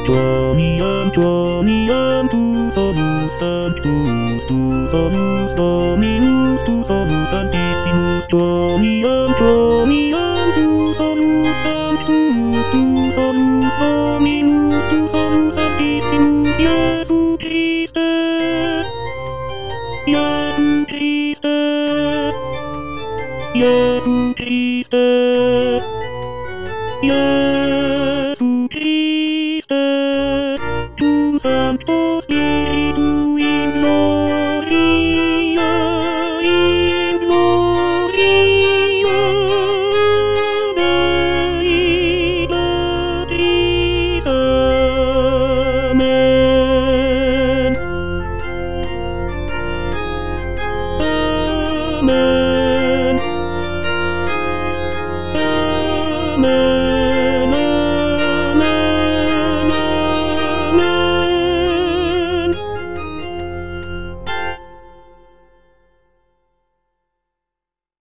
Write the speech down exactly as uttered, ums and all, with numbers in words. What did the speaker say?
Johnny Johnny tu solus sanctus, tu solus Dominus, tu solus Sanctissimus. Johnny Johnny tu solus sanctus, tu solus Dominus, tu solus Sanctissimus. Iesu Christe, Iesu Christe, Iesu Christe, Iesu Christe, tu Sancto Spiritu in gloria, in gloria Dei Patris. Amen. Amen.